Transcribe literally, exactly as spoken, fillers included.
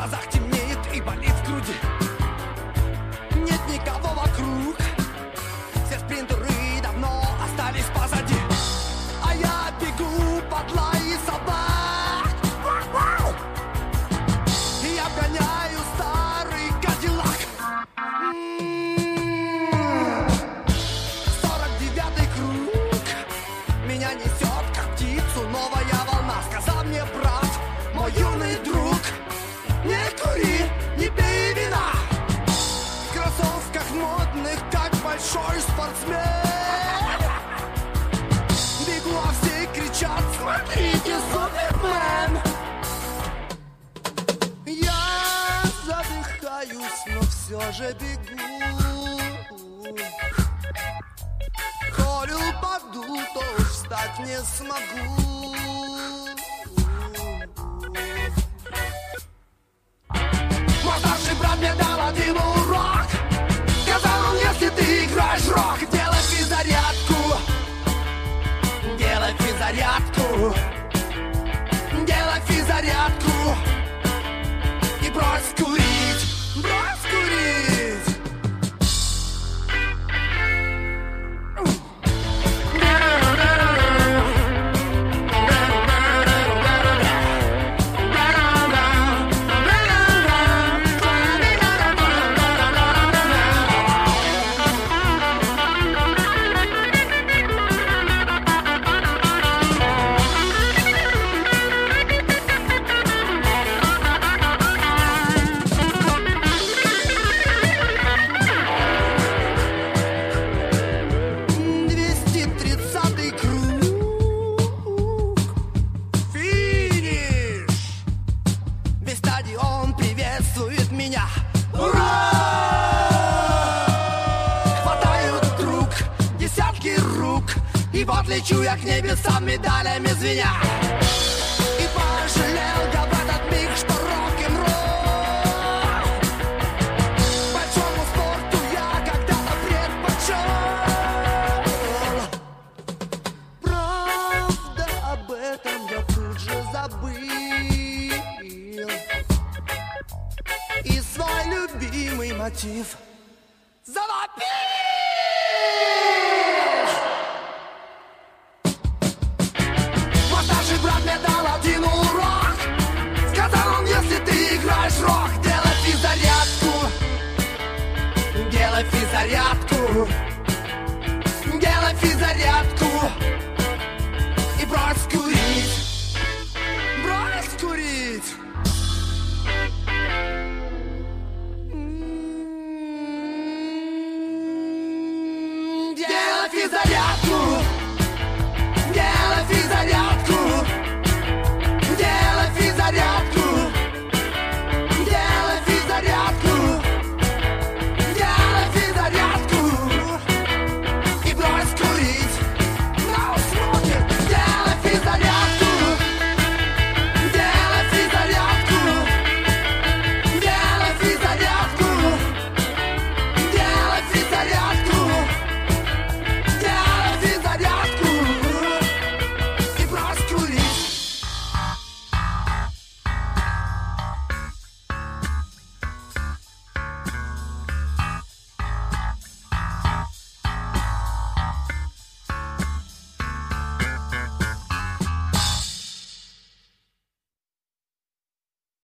глазах темнеет и болит в груди. Нет никого вокруг, все спринтеры давно остались позади. А я бегу под лаи собак, и обгоняю старый Кадиллак. Сорок девятый круг меня несет, как птицу, новая волна. Сказал мне брат, мой юный друг, не кури, не пей вина. В кроссовках модных, как большой спортсмен. Бегу, а все кричат: смотрите, Супермен! Я задыхаюсь, но все же бегу. Коль упаду, то уж встать не смогу. Мой старший брат мне дал один урок. Сказал он: если ты играешь рок, делай физзарядку, делай физзарядку, делай физзарядку и брось курить, брось курить. двести тридцатый круг. Финиш. Весь стадион приветствует меня. Ура! Хватают друг десятки рук, и вот лечу я к небесам, медалями звеня. И пожалел я в этот миг, что рок-н-ролл большому спорту я когда-то предпочел. Правда, об этом я тут же забыл и свой любимый мотив завопил. Мой старший брат мне дал один урок. Сказал он: если ты играешь рок, делай физзарядку, делай физзарядку, делай физзарядку и брось курить, брось курить.